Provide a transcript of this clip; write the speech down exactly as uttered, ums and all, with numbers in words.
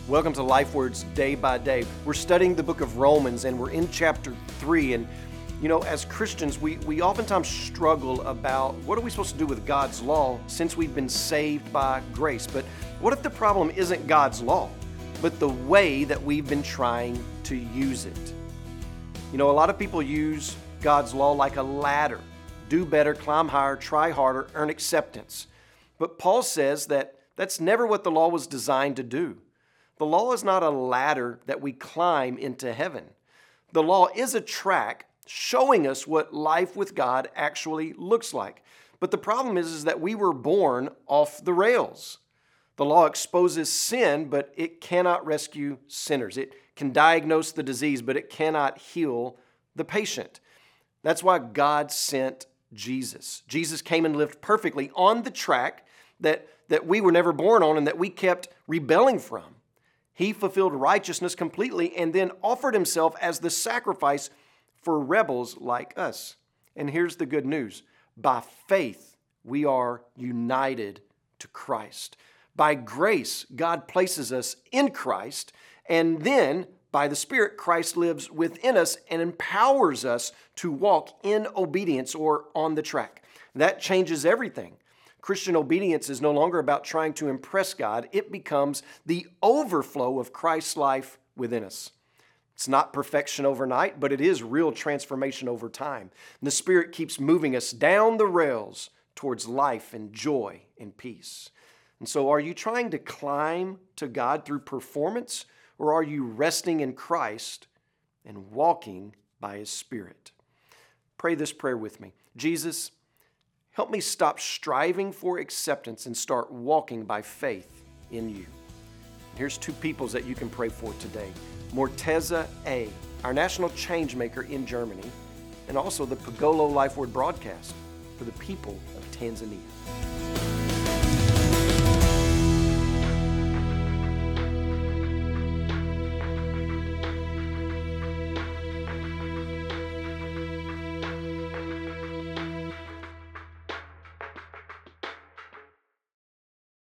Welcome to Life Words Day by Day. We're studying the book of Romans and we're in chapter three. And you know, as Christians, we, we oftentimes struggle about what are we supposed to do with God's law since we've been saved by grace. But what if the problem isn't God's law, but the way that we've been trying to use it? You know, a lot of people use God's law like a ladder. Do better, climb higher, try harder, earn acceptance. But Paul says that that's never what the law was designed to do. The law is not a ladder that we climb into heaven. The law is a track showing us what life with God actually looks like. But the problem is, is that we were born off the rails. The law exposes sin, but it cannot rescue sinners. It can diagnose the disease, but it cannot heal the patient. That's why God sent Jesus. Jesus came and lived perfectly on the track that, that we were never born on and that we kept rebelling from. He fulfilled righteousness completely and then offered himself as the sacrifice for rebels like us. And here's the good news. By faith, we are united to Christ. By grace, God places us in Christ, and then by the Spirit, Christ lives within us and empowers us to walk in obedience or on the track. That changes everything. Christian obedience is no longer about trying to impress God. It becomes the overflow of Christ's life within us. It's not perfection overnight, but it is real transformation over time. And the Spirit keeps moving us down the rails towards life and joy and peace. And so are you trying to climb to God through performance, or are you resting in Christ and walking by His Spirit? Pray this prayer with me. Jesus, help me stop striving for acceptance and start walking by faith in You. Here's two peoples that you can pray for today. Morteza A., our national change maker in Germany, and also the Pagolo Life Word broadcast for the people of Tanzania.